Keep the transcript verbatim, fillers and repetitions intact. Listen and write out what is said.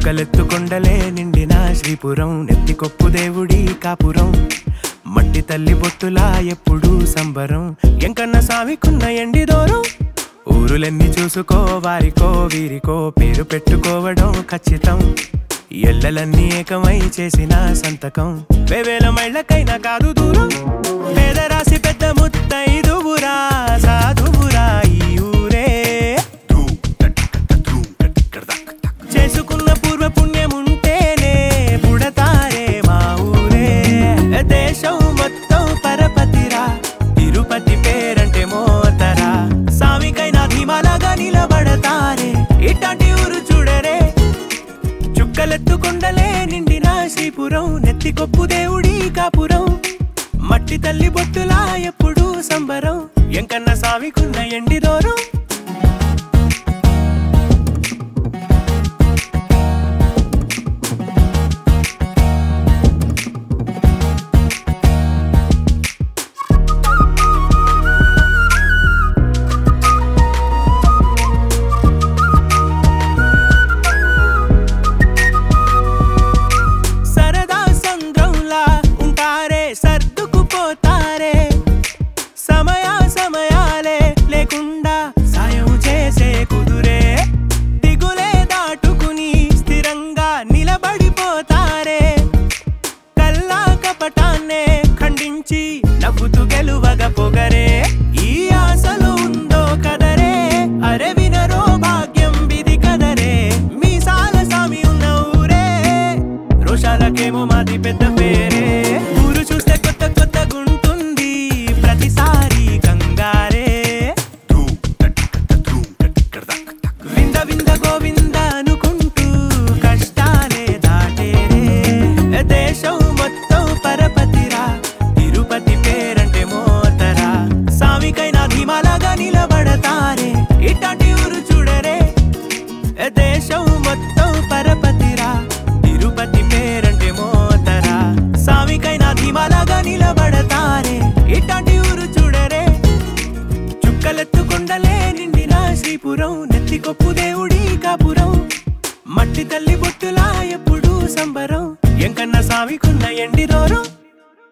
చుక్కలెత్తుకొండలే నిండిన శ్రీపురం, నెత్తికొప్పు దేవుడి కాపురం, మట్టి తల్లి బొట్టులా ఎప్పుడు సంబరం, ఎంకన్న సామికున్న ఎండి దూరం. ఊరులెన్ని చూసుకో వారికో వీరికో పేరు పెట్టుకోవడం ఖచ్చితం, ఎల్లలన్నీ ఏకమై చేసిన సంతకం, వేవేల మైళ్ళకైనా కాదు దూరం. పేదరాశి పెద్ద ముత్తైదువురా సాధువురా ఈ ఊరే, చేసుకున్న పూర్వ పుణ్యముంటేనే పుడతారే మా ఊరే. దేశం మొత్తం పరపతిరా, తిరుపతి పేరంటే మోతరా, సామికైనా ధీమాలాగా నిలబడతారే ఇట్లాంటి ఊరు చూడరే. చుక్కలెత్తుకొండలే నిండిన శ్రీపురం, నెత్తికొప్పు దేవుడి కాపురం, మట్టి తల్లి బొట్టులా ఎప్పుడు సంబరం, ఎంకన్న సామికున్న ఎండి దూరం. సర్దుకుపోతారే సమయ సమయాలే లేకుండా సాయం చేసే కుదురే, దిగులే దాటుకుని స్థిరంగా నిలబడిపోతారే, కల్లా కపటాన్నే ఖండించి నవ్వుతూ గెలువగా పొగరే. ఈ ఆశలు ఉందో కదరే, అరే వినరో భాగ్యం విధి కదరే, మీ సాల సామి ఉన్న ఊరే, రోషాలకేమో మాది పెద్ద పేరే. ఊరు చూస్తే కొత్త కొత్త గుంటుంది ప్రతిసారి కంగారే, వింద వింద గోవింద అనుకుంటూ కష్టాలే దాటేరే. దేశం మొత్తం పరపతిరా, తిరుపతి పేరంటే మోతరా, సామికైనా ధీమాలాగా నిలబడతారే ఇట్లాంటి ఊరు చూడరే. దేశం మొత్తం పరపతిరా, తిరుపతి పేరంటే మోతరా, సామికైనా ధీమాలాగా నిలబడతారే ఇట్లాంటి ఊరు చూడరే. చుక్కలెత్తుకొండలే నిండిన శ్రీపురం, నెత్తికొప్పు దేవుడి కాపురం, మట్టి తల్లి బొట్టులా ఎప్పుడు సంబరం, ఎంకన్న సామికున్న ఎండి దూరం.